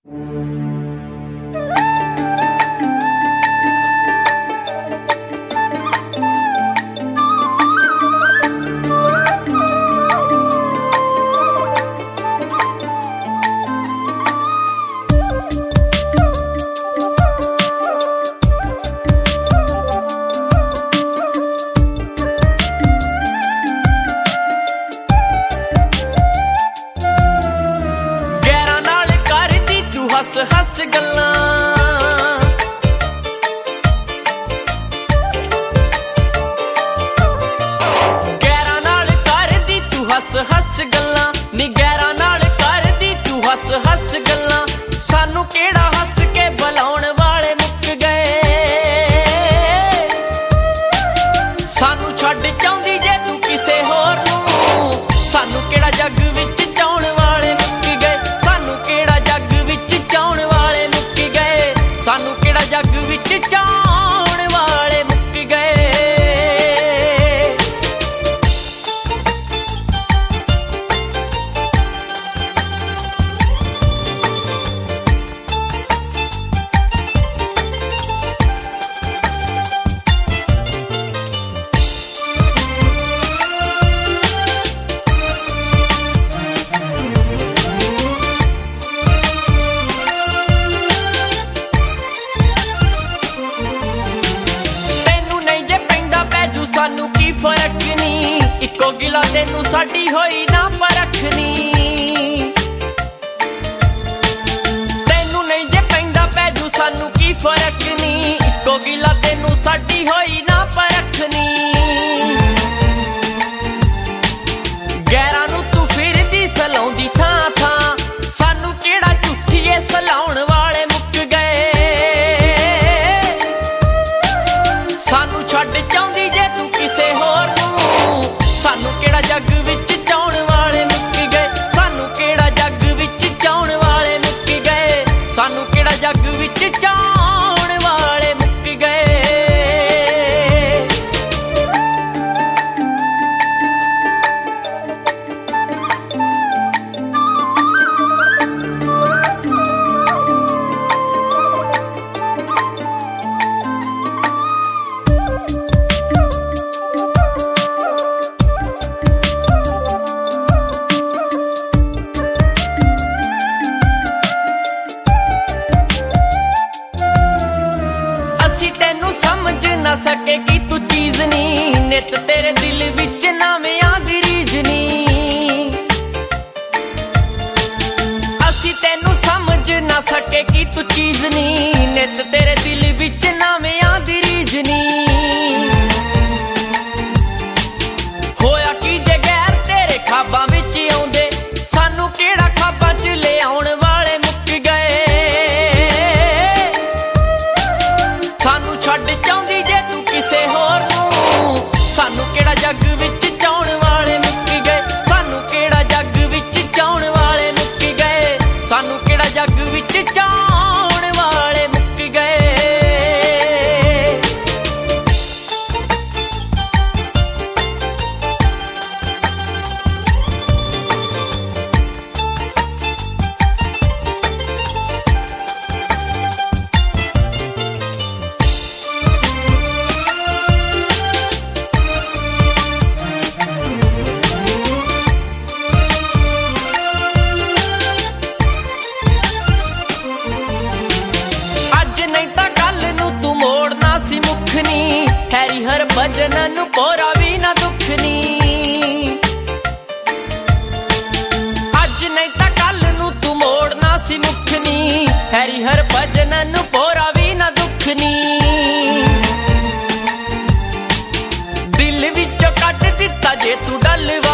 हस हस गल्लां गैरां नाल करदी तू हस हस गल्लां नी गैरां नाल करदी तू हस हस गल्लां सानू केड़ा हस के बुलाउण वाले मुक गए सानू छड्ड चाहुंदी जे तू किसे होर नूं सानू केड़ा जग विच चाउण वाले मुक गए सानू केड़ा जग सानू केड़ा जग विच चाउण वाले मुक गए सानू की फर्क नी इको गिला तेनू साडी होई ना परख नी तेनू नहीं जे पैंदा पैजू सानू की फर्क नी इको गिला तेनू साडी होई ना परख नी गैरां नू तू फिरदी सलाउंदी थां थां सानू केड़ा झूठीए सलाउण वाले मुक गए सानू छड्ड चाहुंदी जे तू किसे होर नूं सानू केड़ा जग विच चाउण वाले मुक गए सानू केड़ा जग विच चाउण वाले मुक गए सानू केड़ा जग विच चाउण वाले मुक गए तेनू समझ ना सके कि तू चीज नी नित तेरे दिल विच नवियां दी रीज नी असी तेनू समझ ना सके कि तू चीज नी नित तेरे दिल विच नवियां दी रीज नी होया कि जे गैर तेरे खाबां विच आउंदे सानू केड़ा खाबां च ले आउण वाले मुक गए सानू छड्ड चाहुंदी जे तू किसे होर नूं सानू केड़ा जग विच चाउण वाले मुक गए सानू केड़ा जग विच चाउण वाले मुक गए सानू केड़ा जग विच चाउण वाले मुक गए हैरी हर भजन नू पोरा भी ना दुख नी अज नहीं ता कल नू तू मोड़ना सी मुख नी हैरी हर भजन नू पोरा भी ना दुख नी दिल विचों कट दिता जे तू डल